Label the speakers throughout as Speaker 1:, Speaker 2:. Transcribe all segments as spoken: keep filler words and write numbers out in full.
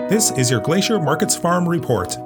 Speaker 1: This is your Glacier Markets Farm Report.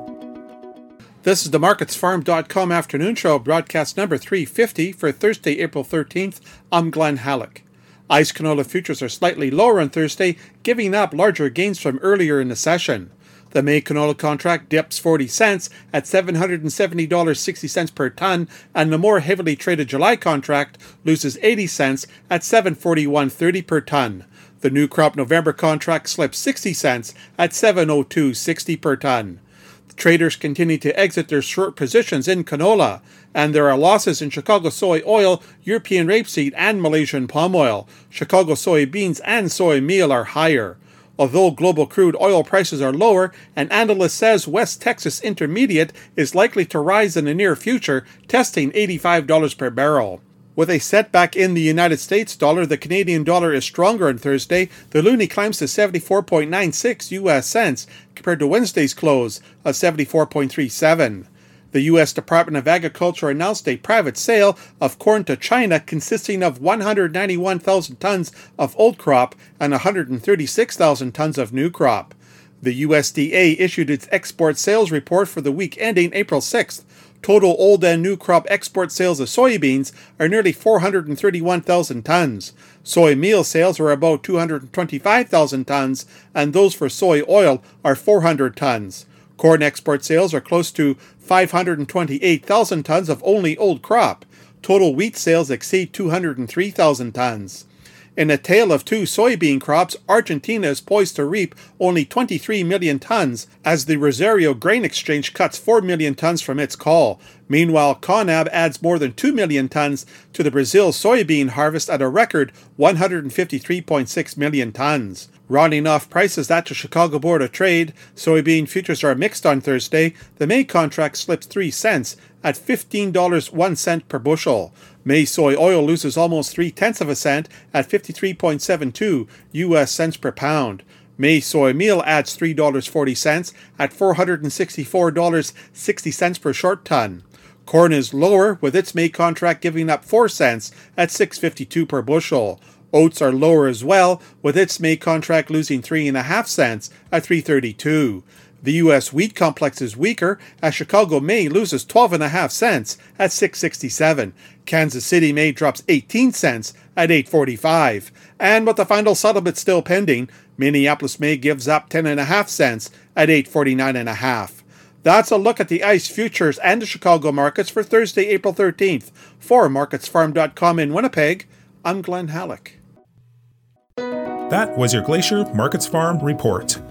Speaker 2: This is the markets farm dot com afternoon show, broadcast number three fifty for Thursday, April thirteenth. I'm Glenn Halleck. ICE canola futures are slightly lower on Thursday, giving up larger gains from earlier in the session. The May canola contract dips forty cents at seven hundred seventy dollars and sixty cents per ton, and the more heavily traded July contract loses eighty cents at seven hundred forty-one dollars and thirty cents per ton. The new crop November contract slips sixty cents at seven hundred two dollars and sixty cents per ton. Traders continue to exit their short positions in canola, and there are losses in Chicago soy oil, European rapeseed, and Malaysian palm oil. Chicago soybeans and soy meal are higher. Although global crude oil prices are lower, an analyst says West Texas Intermediate is likely to rise in the near future, testing eighty-five dollars per barrel. With a setback in the United States dollar, the Canadian dollar is stronger on Thursday. The loonie climbs to seventy-four point nine six U S cents compared to Wednesday's close of seventy-four point three seven. The U S Department of Agriculture announced a private sale of corn to China consisting of one hundred ninety-one thousand tons of old crop and one hundred thirty-six thousand tons of new crop. The U S D A issued its export sales report for the week ending April sixth. Total old and new crop export sales of soybeans are nearly four hundred thirty-one thousand tons. Soy meal sales are about two hundred twenty-five thousand tons, and those for soy oil are four hundred tons. Corn export sales are close to five hundred twenty-eight thousand tons of only old crop. Total wheat sales exceed two hundred three thousand tons. In a tale of two soybean crops, Argentina is poised to reap only twenty-three million tons as the Rosario Grain Exchange cuts four million tons from its call. Meanwhile, CONAB adds more than two million tons to the Brazil soybean harvest at a record one hundred fifty-three point six million tons. Rounding off prices at the Chicago Board of Trade, soybean futures are mixed on Thursday. The May contract slips three cents at fifteen dollars and one cent per bushel. May soy oil loses almost three-tenths of a cent at fifty-three point seven two U S cents per pound. May soy meal adds three dollars and forty cents at four hundred sixty-four dollars and sixty cents per short ton. Corn is lower, with its May contract giving up four cents at six dollars and fifty-two cents per bushel. Oats are lower as well, with its May contract losing three point five cents at three dollars and thirty-two cents. The U S wheat complex is weaker as Chicago May loses twelve point five cents at six dollars and sixty-seven cents. Kansas City May drops eighteen cents at eight dollars and forty-five cents. And with the final settlement still pending, Minneapolis May gives up ten point five cents at eight dollars and forty-nine cents. That's a look at the ICE futures and the Chicago markets for Thursday, April thirteenth. For markets farm dot com in Winnipeg, I'm Glenn Halleck.
Speaker 1: That was your Glacier Markets Farm Report.